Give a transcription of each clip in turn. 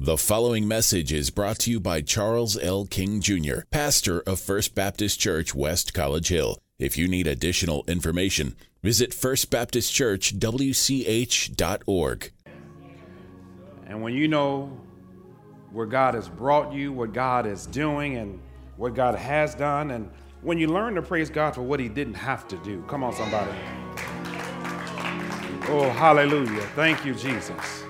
The following message is brought to you by Charles L. King Jr., pastor of First Baptist Church, West College Hill. If you need additional information, visit firstbaptistchurchwch.org. And when you know where God has brought you, what God is doing, and what God has done, and when you learn to praise God for what he didn't have to do. Come on, somebody. Oh, hallelujah. Thank you, Jesus.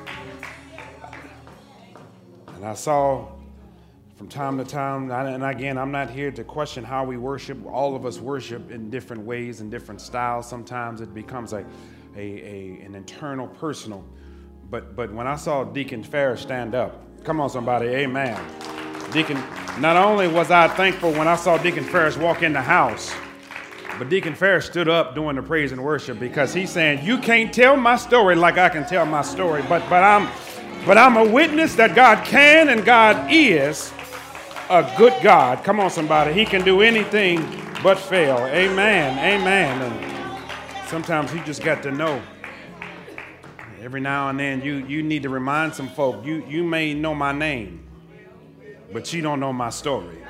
And I saw from time to time, and again, I'm not here to question how we worship. All of us worship in different ways and different styles. Sometimes it becomes an internal, personal. But when I saw Deacon Ferris stand up, come on, somebody, amen. Deacon, not only was I thankful when I saw Deacon Ferris walk in the house, but Deacon Ferris stood up doing the praise and worship, because he's saying, you can't tell my story like I can tell my story, but I'm a witness that God can and God is a good God. Come on, somebody. He can do anything but fail. Amen. Amen. And sometimes you just got to know. Every now and then you need to remind some folk, you may know my name, but you don't know my story.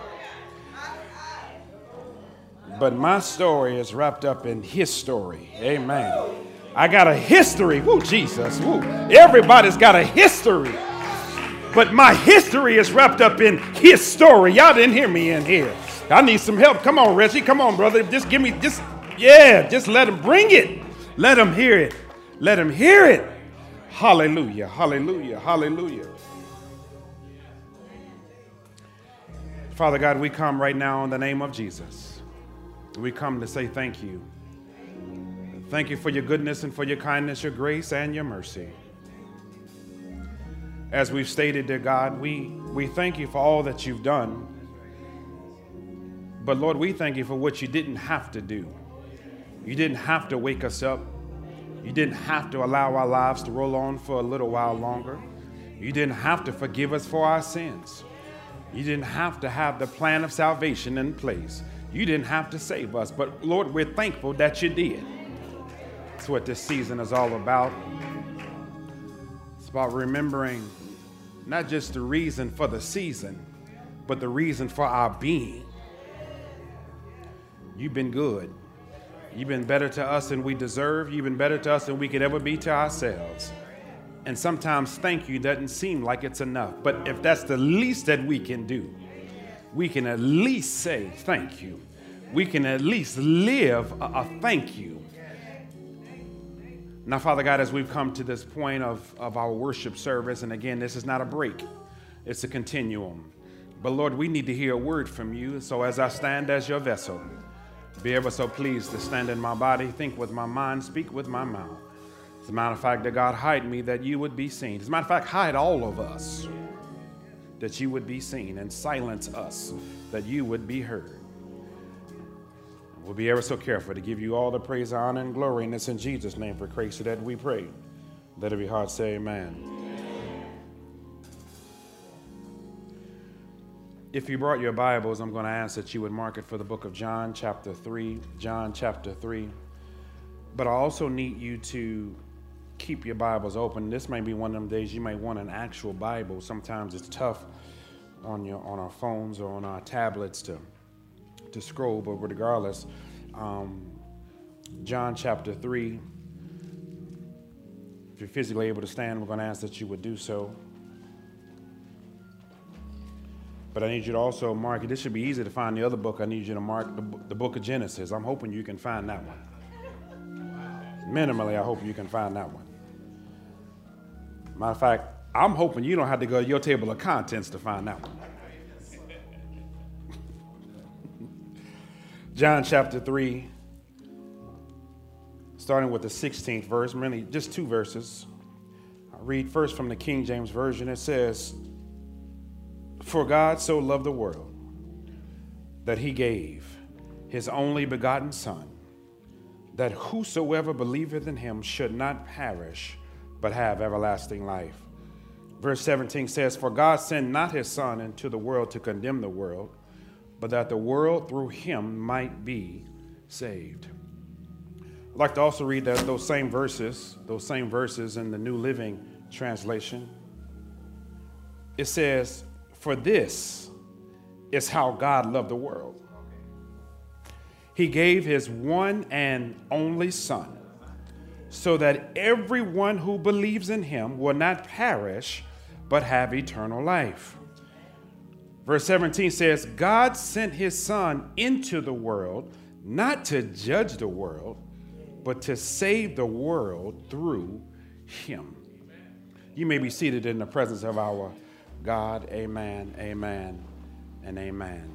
But my story is wrapped up in his story. Amen. I got a history. Woo, Jesus. Woo. Everybody's got a history. But my history is wrapped up in his story. Y'all didn't hear me in here. I need some help. Come on, Reggie. Come on, brother. Just let him bring it. Let him hear it. Let him hear it. Hallelujah. Hallelujah. Hallelujah. Father God, we come right now in the name of Jesus. We come to say thank you. Thank you for your goodness and for your kindness, your grace, and your mercy. As we've stated, dear God, we thank you for all that you've done. But Lord, we thank you for what you didn't have to do. You didn't have to wake us up. You didn't have to allow our lives to roll on for a little while longer. You didn't have to forgive us for our sins. You didn't have to have the plan of salvation in place. You didn't have to save us. But Lord, we're thankful that you did. That's what this season is all about. It's about remembering not just the reason for the season, but the reason for our being. You've been good. You've been better to us than we deserve. You've been better to us than we could ever be to ourselves. And sometimes thank you doesn't seem like it's enough. But if that's the least that we can do, we can at least say thank you. We can at least live a thank you. Now, Father God, as we've come to this point of our worship service, and again, this is not a break, it's a continuum. But Lord, we need to hear a word from you. So as I stand as your vessel, be ever so pleased to stand in my body, think with my mind, speak with my mouth. As a matter of fact, that God, hide me that you would be seen. As a matter of fact, hide all of us that you would be seen, and silence us that you would be heard. We'll be ever so careful to give you all the praise, honor, and glory. And it's in Jesus' name for Christ that we pray. Let every heart say amen. If you brought your Bibles, I'm going to ask that you would mark it for the book of John, chapter 3. John, chapter 3. But I also need you to keep your Bibles open. This may be one of them days you might want an actual Bible. Sometimes it's tough on our phones or on our tablets to scroll, but regardless, John chapter 3. If you're physically able to stand, we're going to ask that you would do so. But I need you to also mark it. This should be easy to find the other book. I need you to mark the book of Genesis. I'm hoping you can find that one. Minimally, I hope you can find that one. Matter of fact, I'm hoping you don't have to go to your table of contents to find that one. John chapter 3, starting with the 16th verse, really just two verses. I'll read first from the King James Version. It says, "For God so loved the world that he gave his only begotten Son, that whosoever believeth in him should not perish, but have everlasting life." Verse 17 says, "For God sent not his Son into the world to condemn the world, but that the world through him might be saved." I'd like to also read those same verses in the New Living Translation. it says, "For this is how God loved the world. He gave his one and only Son, so that everyone who believes in him will not perish, but have eternal life." Verse 17 says, "God sent his Son into the world, not to judge the world, but to save the world through him." You may be seated in the presence of our God. Amen, amen, and amen.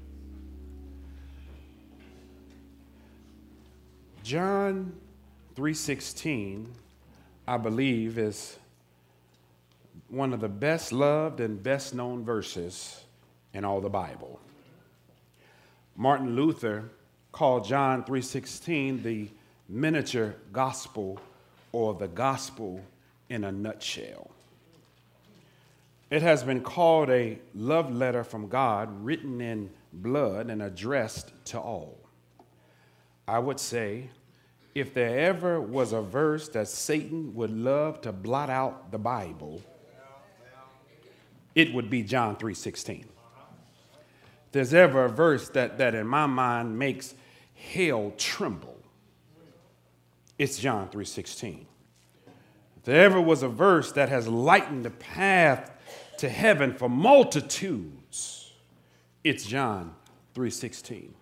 John 3:16, I believe, is one of the best loved and best known verses in all the Bible. Martin Luther called John 3:16 the miniature gospel, or the gospel in a nutshell. It has been called a love letter from God, written in blood and addressed to all. I would say, if there ever was a verse that Satan would love to blot out the Bible, it would be John 3:16. If there's ever a verse that in my mind makes hell tremble, it's John 3:16. If there ever was a verse that has lightened the path to heaven for multitudes, it's John 3:16.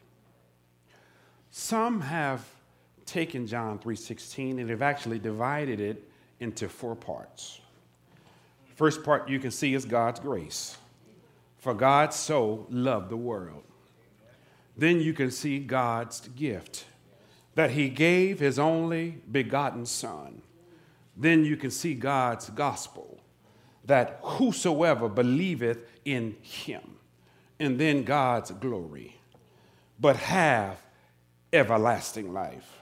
Some have taken John 3:16 and they've actually divided it into 4 parts. First part you can see is God's grace. For God so loved the world. Then you can see God's gift, that he gave his only begotten Son. Then you can see God's gospel, that whosoever believeth in him. And then God's glory, but have everlasting life.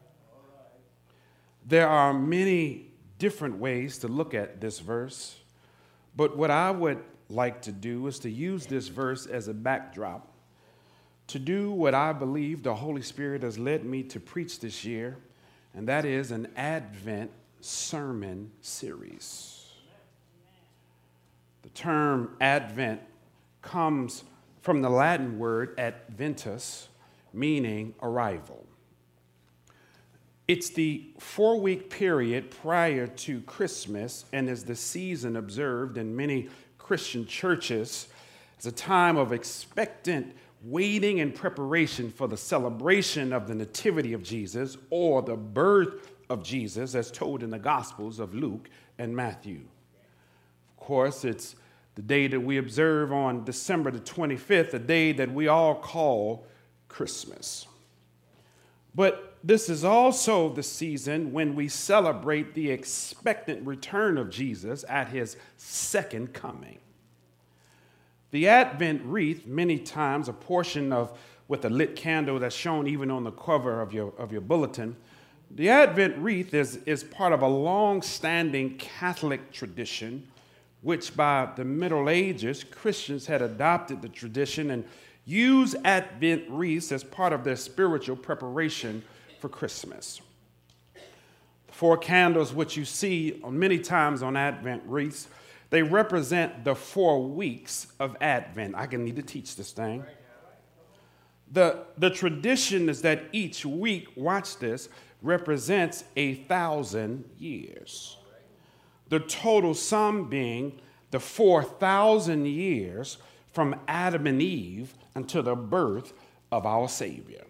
There are many different ways to look at this verse, but what I would like to do is to use this verse as a backdrop to do what I believe the Holy Spirit has led me to preach this year, and that is an Advent sermon series. The term Advent comes from the Latin word adventus, meaning arrival. It's the 4-week period prior to Christmas and is the season observed in many Christian churches as a time of expectant waiting and preparation for the celebration of the nativity of Jesus, or the birth of Jesus as told in the Gospels of Luke and Matthew. Of course, it's the day that we observe on December the 25th, a day that we all call Christmas. But this is also the season when we celebrate the expectant return of Jesus at his second coming. The Advent wreath, many times a portion of with a lit candle that's shown even on the cover of your bulletin, the Advent wreath is part of a long-standing Catholic tradition, which by the Middle Ages, Christians had adopted the tradition and used Advent wreaths as part of their spiritual preparation for Christmas. The 4 candles, which you see many times on Advent wreaths, they represent the 4 weeks of Advent. I need to teach this thing. The tradition is that each week, watch this, represents 1,000 years. The total sum being the 4,000 years from Adam and Eve until the birth of our Savior.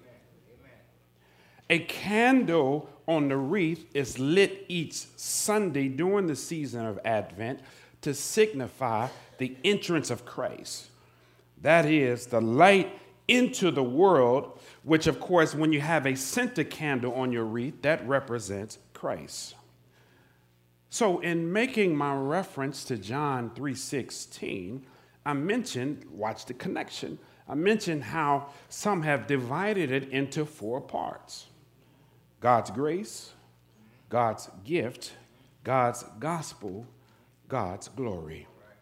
A candle on the wreath is lit each Sunday during the season of Advent to signify the entrance of Christ. That is the light into the world, which of course, when you have a center candle on your wreath, that represents Christ. So in making my reference to John 3:16, I mentioned, watch the connection, I mentioned how some have divided it into 4 parts. God's grace, God's gift, God's gospel, God's glory.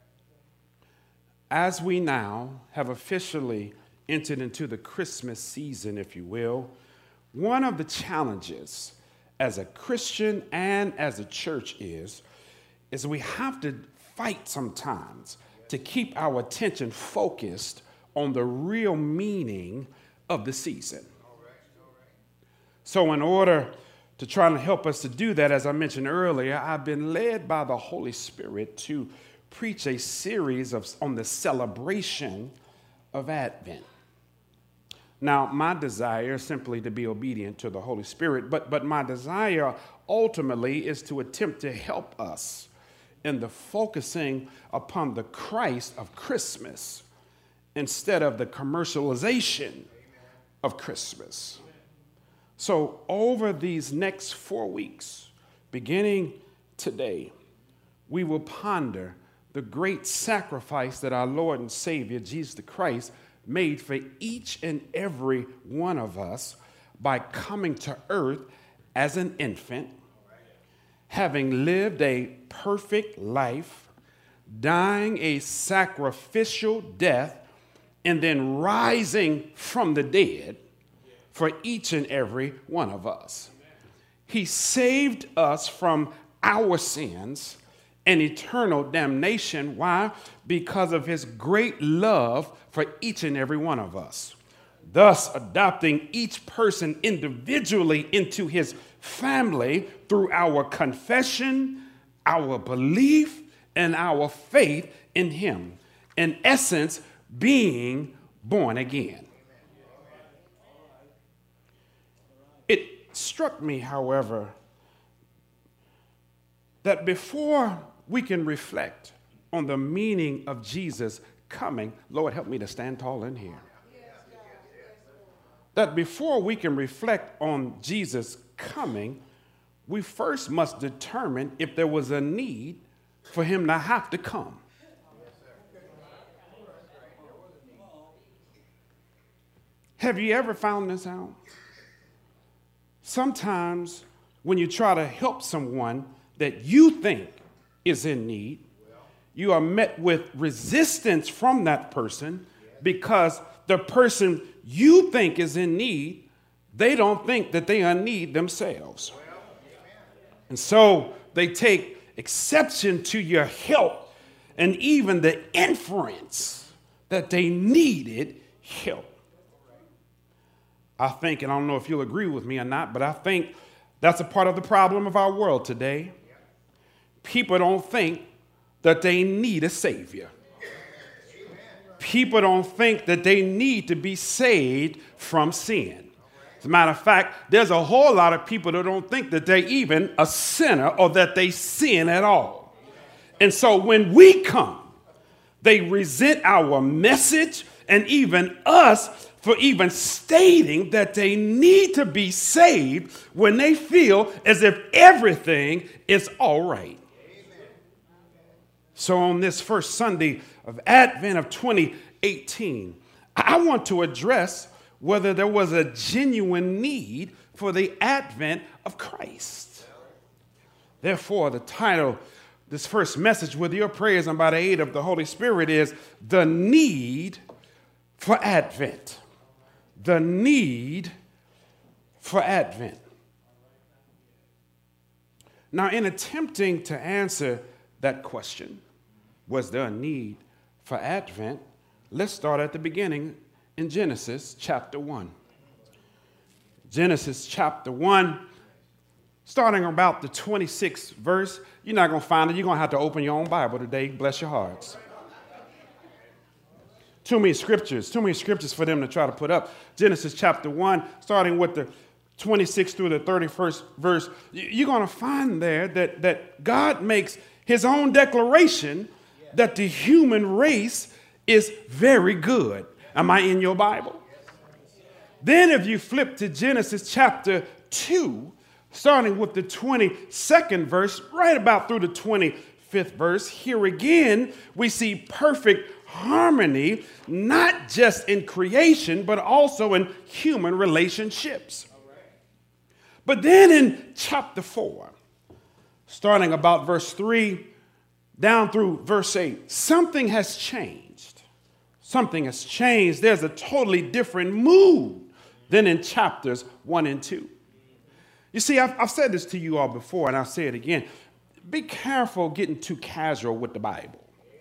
As we now have officially entered into the Christmas season, if you will, one of the challenges as a Christian and as a church is we have to fight sometimes to keep our attention focused on the real meaning of the season. So in order to try and help us to do that, as I mentioned earlier, I've been led by the Holy Spirit to preach a series on the celebration of Advent. Now, my desire is simply to be obedient to the Holy Spirit, but my desire ultimately is to attempt to help us in the focusing upon the Christ of Christmas instead of the commercialization of Christmas. So over these next 4 weeks, beginning today, we will ponder the great sacrifice that our Lord and Savior, Jesus the Christ, made for each and every one of us by coming to earth as an infant, having lived a perfect life, dying a sacrificial death, and then rising from the dead for each and every one of us. He saved us from our sins and eternal damnation. Why? Because of his great love for each and every one of us, thus adopting each person individually into his family through our confession, our belief, and our faith in him. In essence, being born again. It struck me, however, that before we can reflect on the meaning of Jesus coming, Lord, help me to stand tall in here. That before we can reflect on Jesus coming, we first must determine if there was a need for him to have to come. Have you ever found this out? Sometimes when you try to help someone that you think is in need, you are met with resistance from that person because the person you think is in need, they don't think that they are in need themselves. And so they take exception to your help and even the inference that they needed help. I think, and I don't know if you'll agree with me or not, but I think that's a part of the problem of our world today. People don't think that they need a savior. People don't think that they need to be saved from sin. As a matter of fact, there's a whole lot of people that don't think that they're even a sinner or that they sin at all. And so when we come, they resent our message and even us for even stating that they need to be saved when they feel as if everything is all right. So on this first Sunday of Advent of 2018, I want to address whether there was a genuine need for the advent of Christ. Therefore, the title, this first message with your prayers and by the aid of the Holy Spirit is The Need for Advent. The need for Advent. Now, in attempting to answer that question, was there a need for Advent? Let's start at the beginning in Genesis chapter 1. Genesis chapter 1, starting about the 26th verse. You're not going to find it. You're going to have to open your own Bible today. Bless your hearts. Too many scriptures for them to try to put up. Genesis chapter 1, starting with the 26th through the 31st verse, you're going to find there that God makes his own declaration that the human race is very good. Am I in your Bible? Then if you flip to Genesis chapter 2, starting with the 22nd verse, right about through the 25th verse, here again we see perfect harmony, not just in creation, but also in human relationships. But then in chapter 4, starting about verse 3 down through verse 8, something has changed. Something has changed. There's a totally different mood than in chapters 1 and 2. You see, I've said this to you all before, and I'll say it again. be careful getting too casual with the Bible.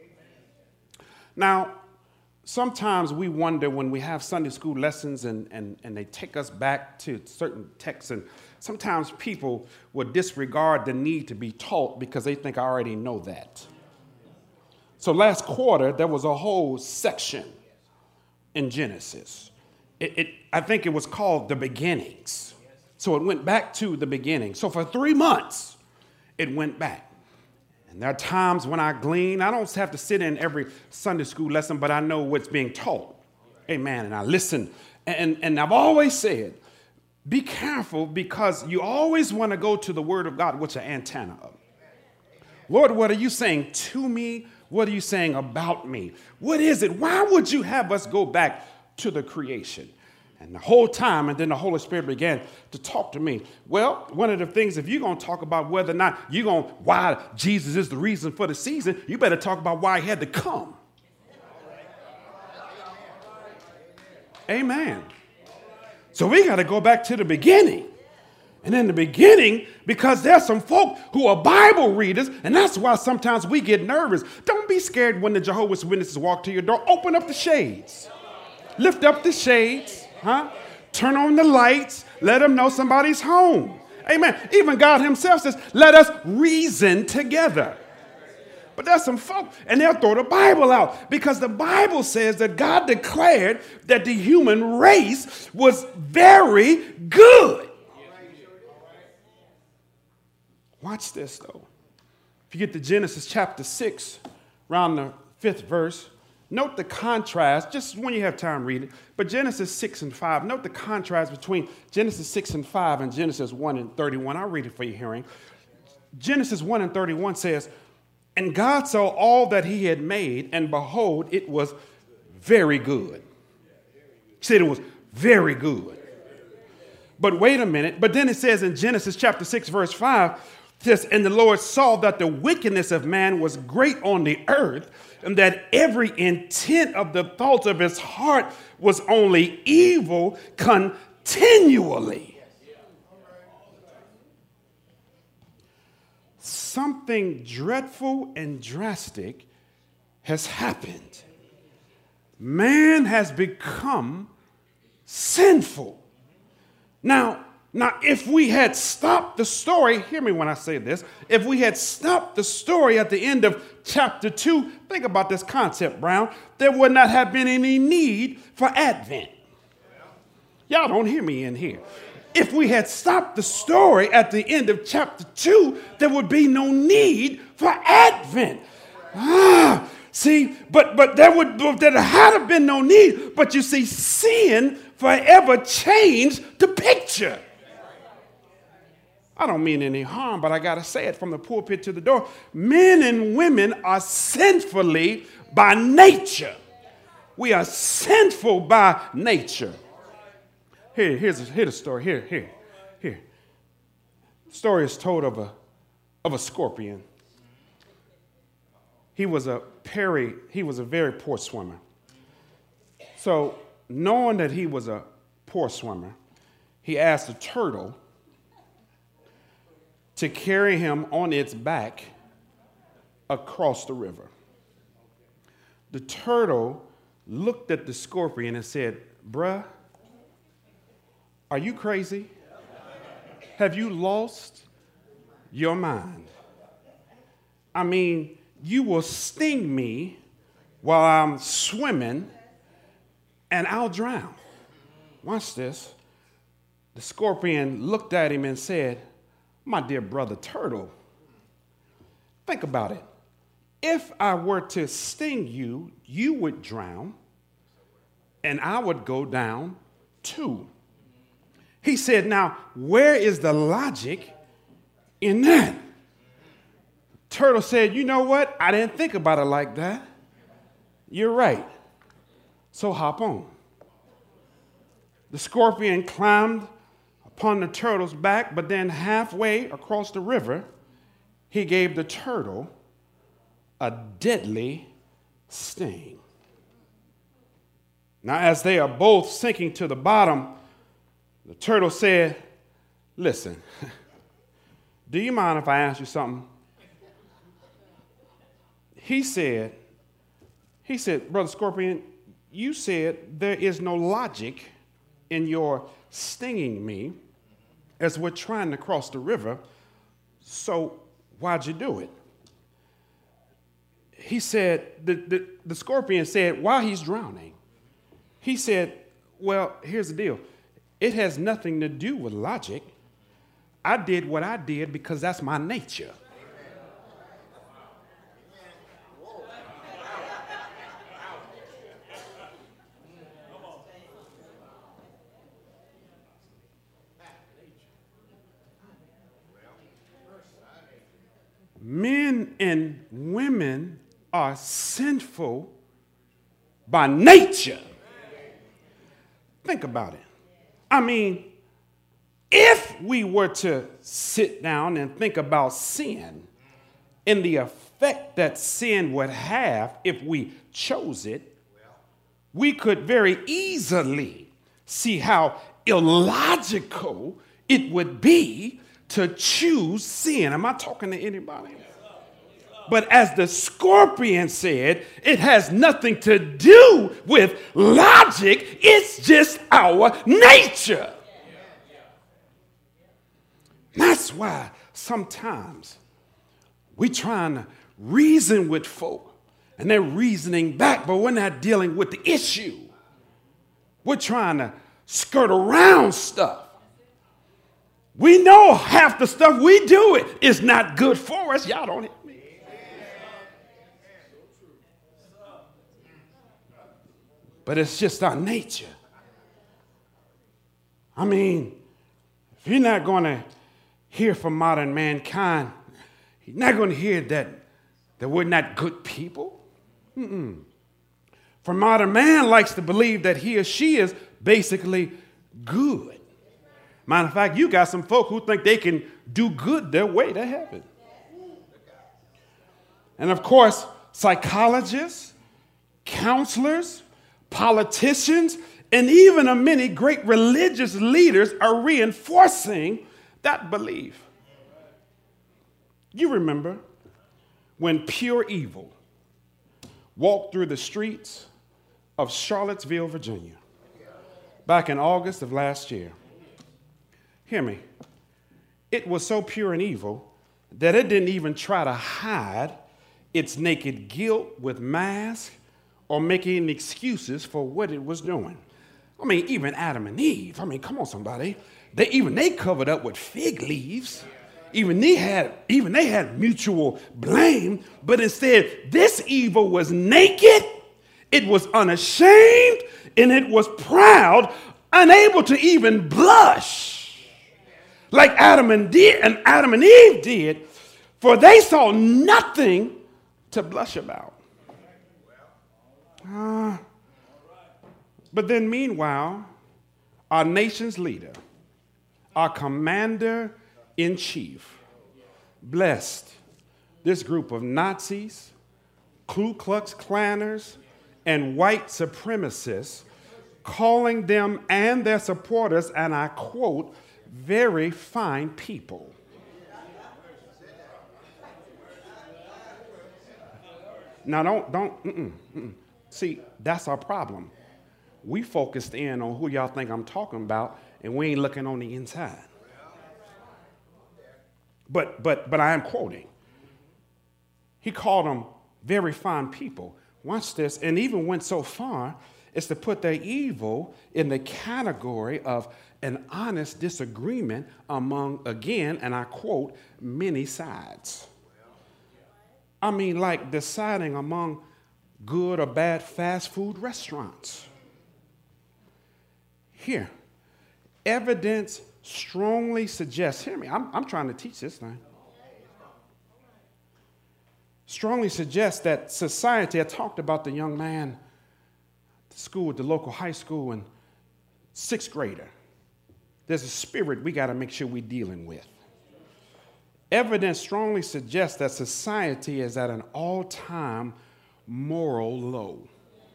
Now, sometimes we wonder when we have Sunday school lessons and they take us back to certain texts, and sometimes people will disregard the need to be taught because they think I already know that. So last quarter, there was a whole section in Genesis. I think it was called The Beginnings. So it went back to the beginning. So for 3 months, it went back. And there are times when I glean. I don't have to sit in every Sunday school lesson, but I know what's being taught. Amen. And I listen. And I've always said, be careful, because you always want to go to the Word of God with your antenna up. Lord, what are you saying to me? What are you saying about me? What is it? Why would you have us go back to the creation? And the whole time, and then the Holy Spirit began to talk to me. Well, one of the things, if you're going to talk about whether or not why Jesus is the reason for the season, you better talk about why he had to come. Amen. So we got to go back to the beginning. And in the beginning, because there's some folk who are Bible readers, and that's why sometimes we get nervous. Don't be scared when the Jehovah's Witnesses walk to your door. Open up the shades. Lift up the shades. Turn on the lights. Let them know somebody's home. Amen. Even God himself says, let us reason together. But there's some folk, and they'll throw the Bible out, because the Bible says that God declared that the human race was very good. Watch this, though. If you get to Genesis chapter 6, around the 5th verse, note the contrast. Just when you have time, read it. But Genesis 6 and 5, note the contrast between Genesis 6 and 5 and Genesis 1 and 31. I'll read it for your hearing. Genesis 1 and 31 says, and God saw all that he had made, and behold, it was very good. He said it was very good. But wait a minute. But then it says in Genesis chapter 6, verse 5, it says, and the Lord saw that the wickedness of man was great on the earth, and that every intent of the thoughts of his heart was only evil continually. Something dreadful and drastic has happened. Man has become sinful. Now, if we had stopped the story, hear me when I say this, if we had stopped the story at the end of chapter 2, think about this concept, Brown, there would not have been any need for Advent. Y'all don't hear me in here. If we had stopped the story at the end of chapter 2, there would be no need for Advent. See, but there had have been no need. But you see, sin forever changed the picture. I don't mean any harm, but I got to say it from the pulpit to the door. Men and women are sinfully by nature. We are sinful by nature. Here's the story. Here. The story is told of a scorpion. He was a very poor swimmer. So, knowing that he was a poor swimmer, he asked a turtle to carry him on its back across the river. The turtle looked at the scorpion and said, bruh, are you crazy? Have you lost your mind? I mean, you will sting me while I'm swimming and I'll drown. Watch this. The scorpion looked at him and said, my dear brother turtle, think about it. If I were to sting you, you would drown and I would go down too. He said, now, where is the logic in that? Turtle said, you know what? I didn't think about it like that. You're right. So hop on. The scorpion climbed upon the turtle's back, but then halfway across the river, he gave the turtle a deadly sting. Now, as they are both sinking to the bottom, the turtle said, listen, do you mind if I ask you something? he said, Brother Scorpion, you said there is no logic in your stinging me as we're trying to cross the river, so why'd you do it? He said, the scorpion said, while he's drowning, he said, well, here's the deal. It has nothing to do with logic. I did what I did because that's my nature. Men and women are sinful by nature. Think about it. I mean, if we were to sit down and think about sin and the effect that sin would have if we chose it, we could very easily see how illogical it would be to choose sin. Am I talking to anybody? But as the scorpion said, it has nothing to do with logic. It's just our nature. That's why sometimes we trying to reason with folk and they're reasoning back, but we're not dealing with the issue. We're trying to skirt around stuff. We know half the stuff we do is not good for us. Y'all don't hear me. But it's just our nature. I mean, if you're not going to hear from modern mankind, you're not going to hear that we're not good people. For modern man likes to believe that he or she is basically good. Matter of fact, you got some folk who think they can do good their way to heaven. And of course, psychologists, counselors, politicians, and even many great religious leaders are reinforcing that belief. You remember when pure evil walked through the streets of Charlottesville, Virginia, back in August of last year. Hear me. It was so pure and evil that it didn't even try to hide its naked guilt with masks or make any excuses for what it was doing. I mean, even Adam and Eve. I mean, come on, somebody. They covered up with fig leaves. Even they had mutual blame, but instead, this evil was naked, it was unashamed, and it was proud, unable to even blush. Like Adam and Eve did, for they saw nothing to blush about. But then meanwhile, our nation's leader, our commander-in-chief, blessed this group of Nazis, Ku Klux Klanners, and white supremacists, calling them and their supporters, and I quote, very fine people. Now, don't. See, that's our problem. We focused in on who y'all think I'm talking about, and we ain't looking on the inside. But I am quoting. He called them very fine people. Watch this, and even went so far as to put their evil in the category of an honest disagreement among, again, and I quote, many sides. I mean, like deciding among good or bad fast food restaurants. Here, evidence strongly suggests, hear me, I'm trying to teach this thing. Strongly suggests that society, I talked about the young man at the school, at the local high school, and sixth grader. There's a spirit we got to make sure we're dealing with. Evidence strongly suggests that society is at an all-time moral low.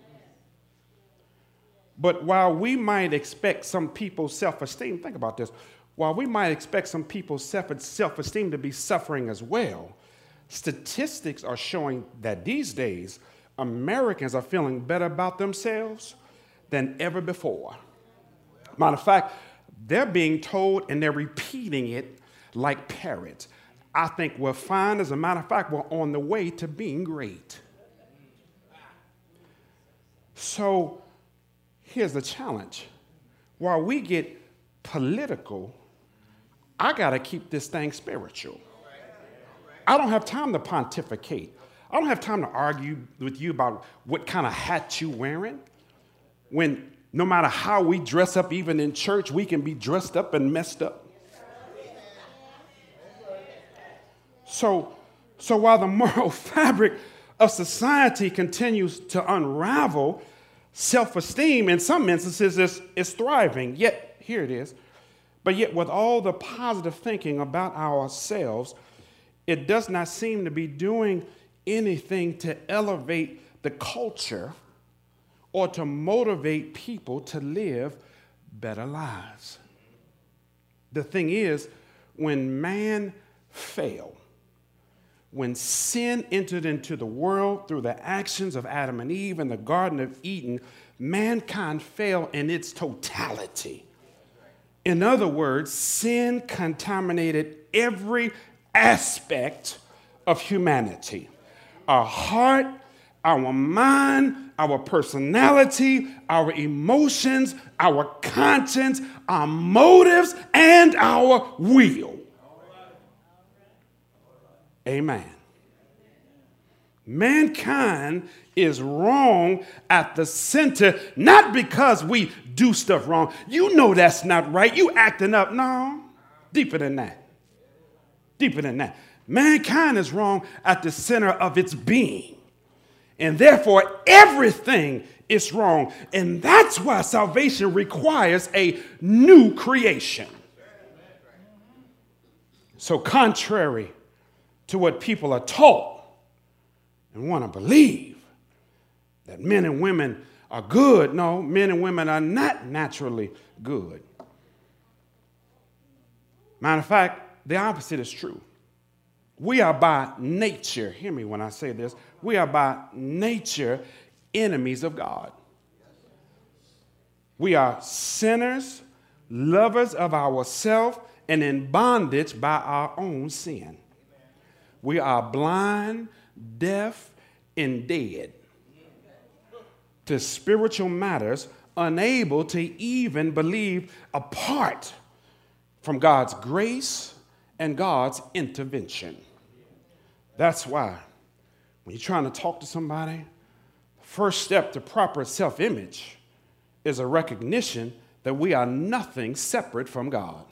But while we might expect some people's self-esteem, think about this, while we might expect some people's self-esteem to be suffering as well, Statistics are showing that these days, Americans are feeling better about themselves than ever before. Matter of fact, they're being told and they're repeating it like parrots. I think we're fine. As a matter of fact, we're on the way to being great. So here's the challenge. While we get political, I got to keep this thing spiritual. I don't have time to pontificate. I don't have time to argue with you about what kind of hat you're wearing. When no matter how we dress up, even in church, we can be dressed up and messed up. So while the moral fabric of society continues to unravel, self-esteem in some instances is thriving. Yet, here it is. But yet with all the positive thinking about ourselves, it does not seem to be doing anything to elevate the culture or to motivate people to live better lives. The thing is, when man fell, when sin entered into the world through the actions of Adam and Eve in the Garden of Eden, mankind fell in its totality. In other words, sin contaminated every aspect of humanity. Our heart, our mind, our personality, our emotions, our conscience, our motives, and our will. Amen. Mankind is wrong at the center, not because we do stuff wrong. You know that's not right. You acting up. No, deeper than that. Deeper than that. Mankind is wrong at the center of its being. And therefore, everything is wrong. And that's why salvation requires a new creation. So contrary to what people are taught and want to believe, that men and women are good. No, men and women are not naturally good. Matter of fact, the opposite is true. We are by nature, hear me when I say this, we are by nature enemies of God. We are sinners, lovers of ourselves, and in bondage by our own sin. We are blind, deaf, and dead to spiritual matters, unable to even believe apart from God's grace and God's intervention. That's why when you're trying to talk to somebody, the first step to proper self-image is a recognition that we are nothing separate from God.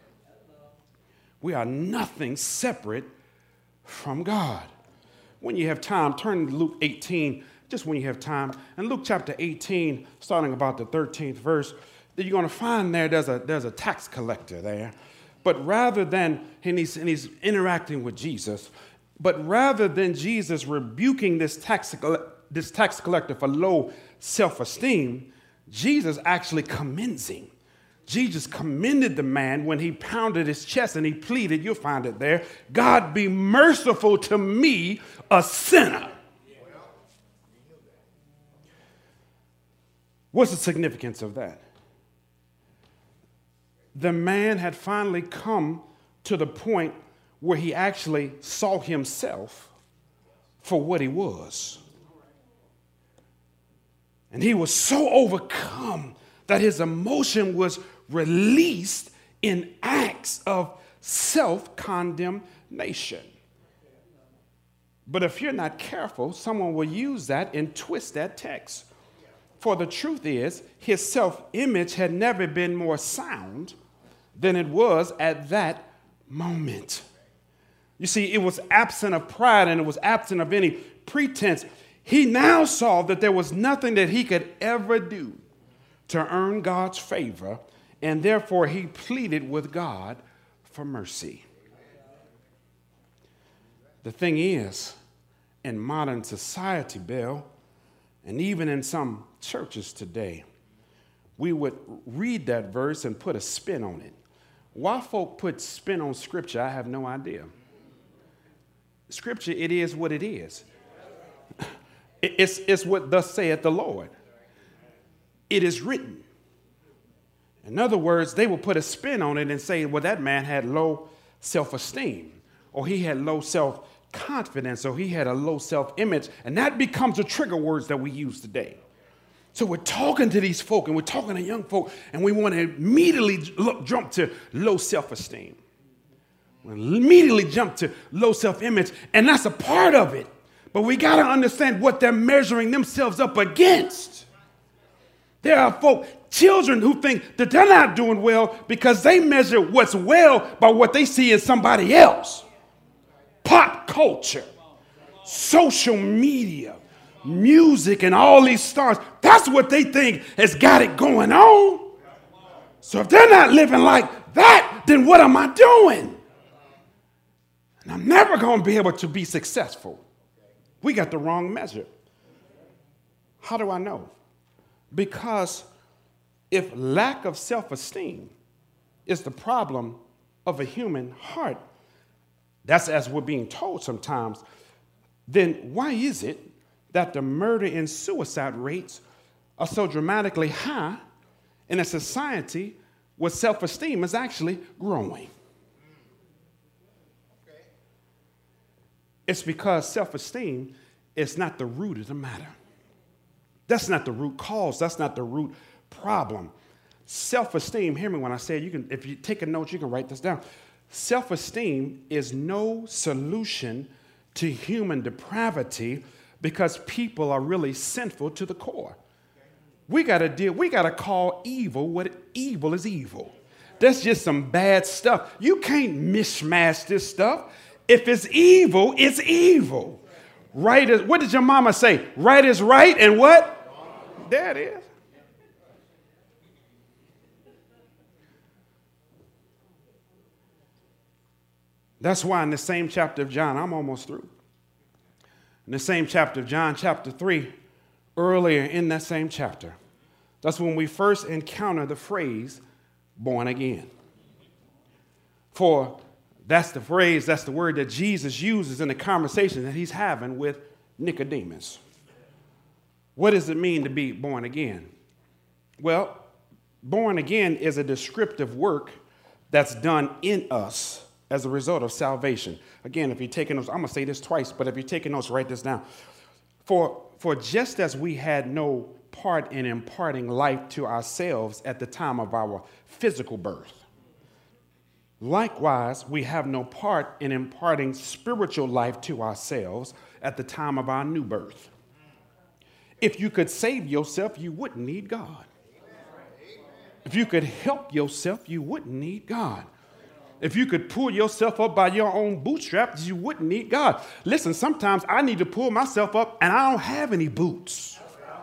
We are nothing separate from God. When you have time, turn to Luke 18, just when you have time. And Luke chapter 18, starting about the 13th verse, that you're going to find there's a tax collector there. But rather than, and he's interacting with Jesus, but rather than Jesus rebuking this tax collector for low self-esteem, Jesus actually commends him. Jesus commended the man when he pounded his chest and he pleaded, you'll find it there, God be merciful to me, a sinner. What's the significance of that? The man had finally come to the point where he actually saw himself for what he was. And he was so overcome that his emotion was released in acts of self-condemnation. But if you're not careful, someone will use that and twist that text. For the truth is, his self-image had never been more sound than it was at that moment. You see, it was absent of pride and it was absent of any pretense. He now saw that there was nothing that he could ever do to earn God's favor, and therefore he pleaded with God for mercy. The thing is, in modern society, Bill, and even in some churches today, we would read that verse and put a spin on it. Why folk put spin on Scripture, I have no idea. Scripture, it is what it is. It's what thus saith the Lord. It is written. In other words, they will put a spin on it and say, well, that man had low self-esteem, or he had low self-confidence, or he had a low self-image. And that becomes the trigger words that we use today. So we're talking to these folk, and we're talking to young folk, and we want to immediately jump to low self-esteem. We immediately jump to low self-image, and that's a part of it. But we got to understand what they're measuring themselves up against. There are folk, children, who think that they're not doing well because they measure what's well by what they see in somebody else. Pop culture, social media, music, and all these stars. That's what they think has got it going on. So if they're not living like that, then what am I doing? And I'm never going to be able to be successful. We got the wrong measure. How do I know? Because if lack of self-esteem is the problem of a human heart, that's as we're being told sometimes, then why is it that the murder and suicide rates are so dramatically high in a society where self-esteem is actually growing? It's because self-esteem is not the root of the matter. That's not the root cause. That's not the root problem. Self-esteem, hear me when I say it, if you take a note, you can write this down. Self-esteem is no solution to human depravity because people are really sinful to the core. We got to call evil what evil is evil. That's just some bad stuff. You can't mishmash this stuff. If it's evil, it's evil. Right is, what did your mama say? Right is right and what? There it is. That's why in the same chapter of John, I'm almost through. In the same chapter of John, chapter 3, earlier in that same chapter, that's when we first encounter the phrase, born again. For that's the phrase, that's the word that Jesus uses in the conversation that he's having with Nicodemus. What does it mean to be born again? Well, born again is a descriptive work that's done in us as a result of salvation. Again, if you're taking notes, I'm going to say this twice, but if you're taking notes, write this down. For just as we had no part in imparting life to ourselves at the time of our physical birth, likewise, we have no part in imparting spiritual life to ourselves at the time of our new birth. If you could save yourself, you wouldn't need God. If you could help yourself, you wouldn't need God. If you could pull yourself up by your own bootstraps, you wouldn't need God. Listen, sometimes I need to pull myself up and I don't have any boots.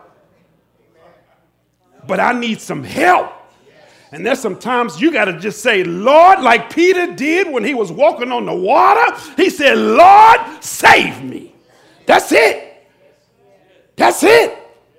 But I need some help. And there's sometimes you got to just say, Lord, like Peter did when he was walking on the water. He said, Lord, save me. That's it. That's it.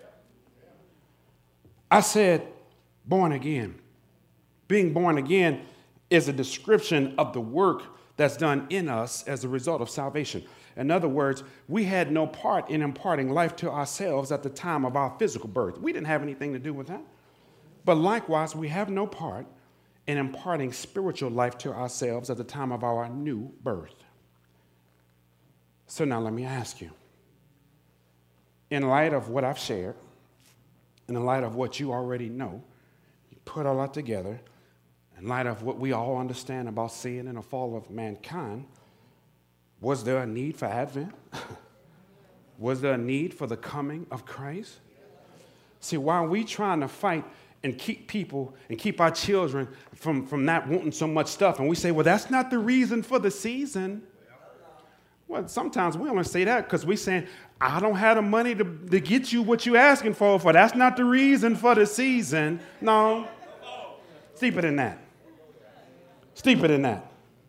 I said, born again. Being born again is a description of the work that's done in us as a result of salvation. In other words, we had no part in imparting life to ourselves at the time of our physical birth. We didn't have anything to do with that. But likewise, we have no part in imparting spiritual life to ourselves at the time of our new birth. So now let me ask you, in light of what I've shared, in light of what you already know, you put all that together, in light of what we all understand about sin and the fall of mankind, was there a need for Advent? Was there a need for the coming of Christ? See, while we trying to fight and keep people and keep our children from not wanting so much stuff, and we say, well, that's not the reason for the season. Well, sometimes we only say that because we're saying, I don't have the money to get you what you're asking for that's not the reason for the season. No, it's deeper than that. It's deeper than that.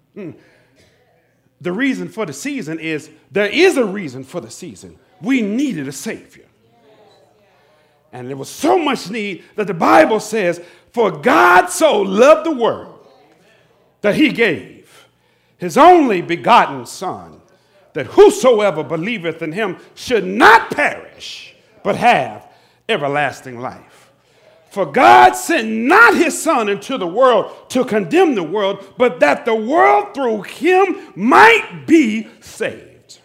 The reason for the season is there is a reason for the season. We needed a Savior. And there was so much need that the Bible says, for God so loved the world that he gave his only begotten Son, that whosoever believeth in him should not perish, but have everlasting life. For God sent not his Son into the world to condemn the world, but that the world through him might be saved.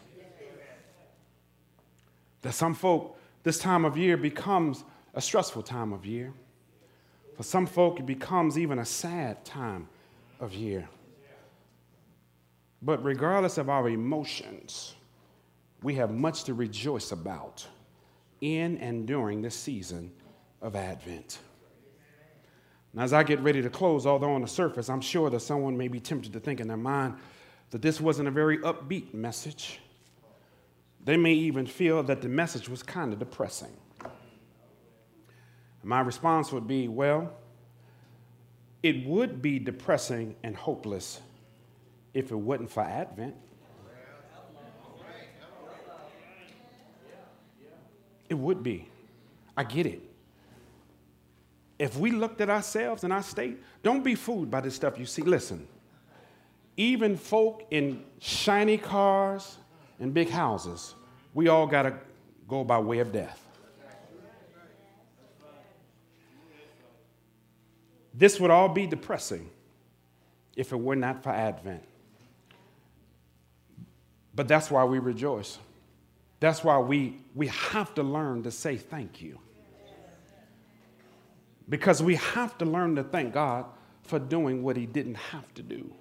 That some folk, this time of year becomes a stressful time of year. For some folk, it becomes even a sad time of year. But regardless of our emotions, we have much to rejoice about in and during this season of Advent. Now, as I get ready to close, although on the surface, I'm sure that someone may be tempted to think in their mind that this wasn't a very upbeat message. They may even feel that the message was kind of depressing. My response would be, well, it would be depressing and hopeless if it wasn't for Advent. It would be. I get it. If we looked at ourselves and our state, don't be fooled by this stuff you see. Listen, even folk in shiny cars and big houses, we all got to go by way of death. This would all be depressing if it were not for Advent. But that's why we rejoice. That's why we have to learn to say thank you. Because we have to learn to thank God for doing what he didn't have to do.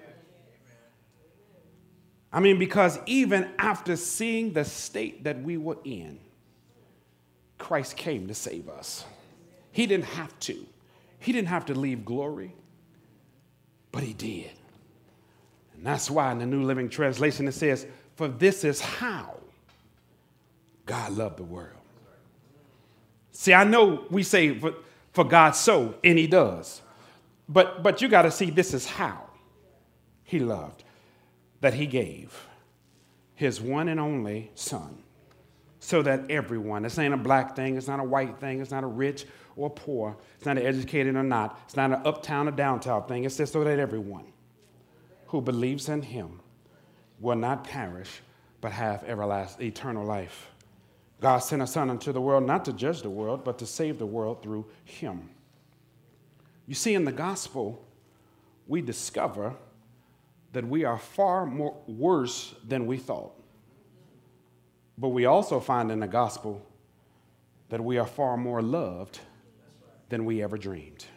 I mean, because even after seeing the state that we were in, Christ came to save us. He didn't have to. He didn't have to leave glory, but he did. And that's why in the New Living Translation it says, for this is how God loved the world. See, I know we say for God so, and he does. But you got to see this is how he loved, that he gave his one and only Son, so that everyone, this ain't a black thing, it's not a white thing, it's not a rich or poor, it's not an educated or not, it's not an uptown or downtown thing, it's just so that everyone who believes in him will not perish, but have everlasting, eternal life. God sent a Son into the world not to judge the world, but to save the world through him. You see, in the gospel, we discover that we are far more worse than we thought. But we also find in the gospel that we are far more loved than we ever dreamed.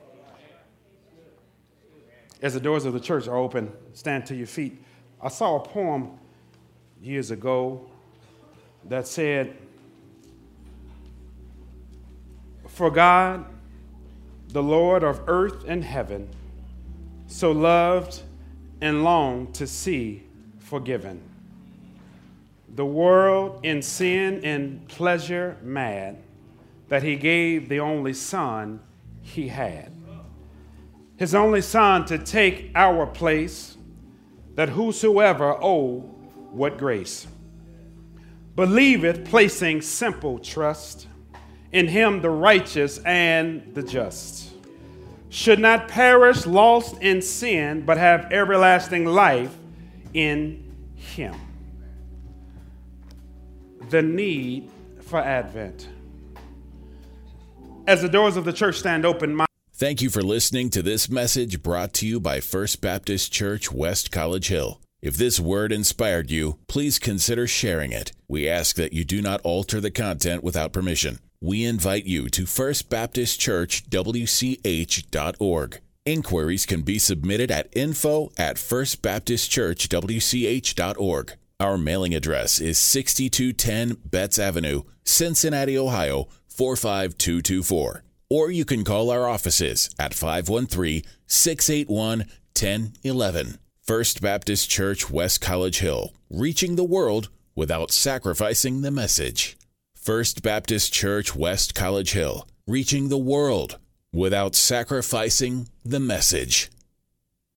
As the doors of the church are open, stand to your feet. I saw a poem years ago that said, for God, the Lord of earth and heaven, so loved and longed to see forgiven. The world in sin and pleasure mad, that he gave the only Son he had. His only Son to take our place, that whosoever, oh, what grace, believeth, placing simple trust in him the righteous and the just, should not perish lost in sin, but have everlasting life in him. The need for Advent. As the doors of the church stand open, Thank you for listening to this message brought to you by First Baptist Church, West College Hill. If this word inspired you, please consider sharing it. We ask that you do not alter the content without permission. We invite you to firstbaptistchurchwch.org. Inquiries can be submitted at info@firstbaptistchurchwch.org. Our mailing address is 6210 Betts Avenue, Cincinnati, Ohio, 45224. Or you can call our offices at 513-681-1011. First Baptist Church, West College Hill, reaching the world without sacrificing the message. First Baptist Church, West College Hill, reaching the world without sacrificing the message.